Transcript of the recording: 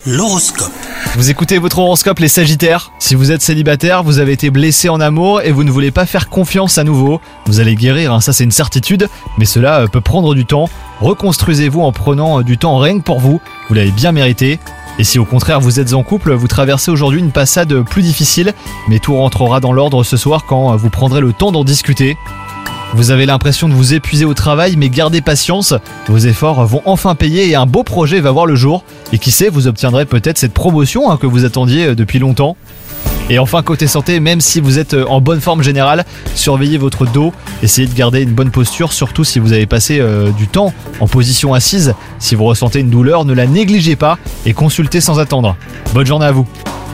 L'horoscope. Vous écoutez votre horoscope les Sagittaires. Si vous êtes célibataire, vous avez été blessé en amour et vous ne voulez pas faire confiance à nouveau. Vous allez guérir, ça c'est une certitude, mais cela peut prendre du temps. Reconstruisez-vous en prenant du temps rien que pour vous, vous l'avez bien mérité. Et si au contraire vous êtes en couple, vous traversez aujourd'hui une passade plus difficile, mais tout rentrera dans l'ordre ce soir quand vous prendrez le temps d'en discuter. Vous avez l'impression de vous épuiser au travail, mais gardez patience, vos efforts vont enfin payer et un beau projet va voir le jour. Et qui sait, vous obtiendrez peut-être cette promotion que vous attendiez depuis longtemps. Et enfin côté santé, même si vous êtes en bonne forme générale, surveillez votre dos, essayez de garder une bonne posture, surtout si vous avez passé du temps en position assise. Si vous ressentez une douleur, ne la négligez pas et consultez sans attendre. Bonne journée à vous.